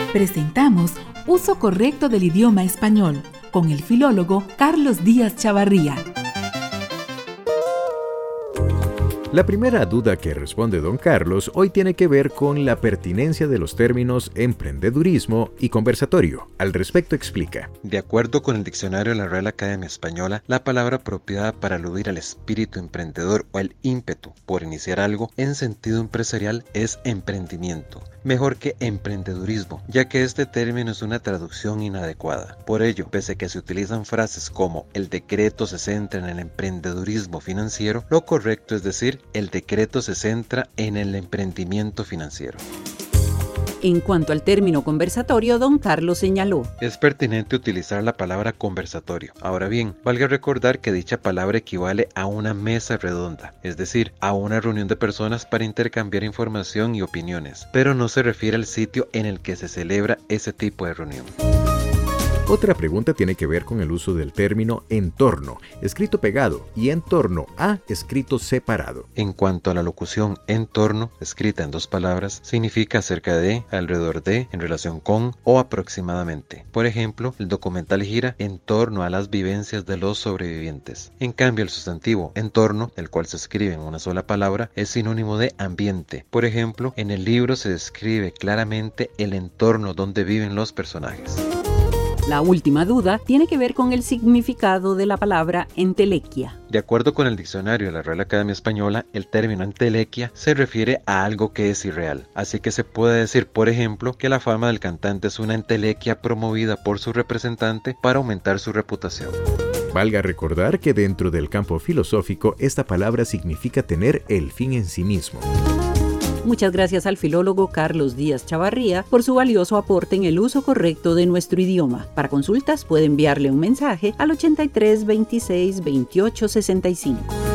Presentamos Uso Correcto del Idioma Español con el filólogo Carlos Díaz Chavarría. La primera duda que responde don Carlos hoy tiene que ver con la pertinencia de los términos emprendedurismo y conversatorio. Al respecto explica. De acuerdo con el diccionario de la Real Academia Española, la palabra apropiada para aludir al espíritu emprendedor o al ímpetu por iniciar algo en sentido empresarial es emprendimiento, mejor que emprendedurismo, ya que este término es una traducción inadecuada. Por ello, pese a que se utilizan frases como el decreto se centra en el emprendedurismo financiero, lo correcto es decir, el decreto se centra en el emprendimiento financiero. En cuanto al término conversatorio, don Carlos señaló: es pertinente utilizar la palabra conversatorio. Ahora bien, valga recordar que dicha palabra equivale a una mesa redonda, es decir, a una reunión de personas para intercambiar información y opiniones, pero no se refiere al sitio en el que se celebra ese tipo de reunión. Otra pregunta tiene que ver con el uso del término entorno, escrito pegado, y entorno a, escrito separado. En cuanto a la locución entorno, escrita en dos palabras, significa acerca de, alrededor de, en relación con o aproximadamente. Por ejemplo, el documental gira en torno a las vivencias de los sobrevivientes. En cambio, el sustantivo entorno, el cual se escribe en una sola palabra, es sinónimo de ambiente. Por ejemplo, en el libro se describe claramente el entorno donde viven los personajes. La última duda tiene que ver con el significado de la palabra entelequia. De acuerdo con el diccionario de la Real Academia Española, el término entelequia se refiere a algo que es irreal. Así que se puede decir, por ejemplo, que la fama del cantante es una entelequia promovida por su representante para aumentar su reputación. Valga recordar que dentro del campo filosófico, esta palabra significa tener el fin en sí mismo. Muchas gracias al filólogo Carlos Díaz Chavarría por su valioso aporte en el uso correcto de nuestro idioma. Para consultas puede enviarle un mensaje al 83 26 28 65.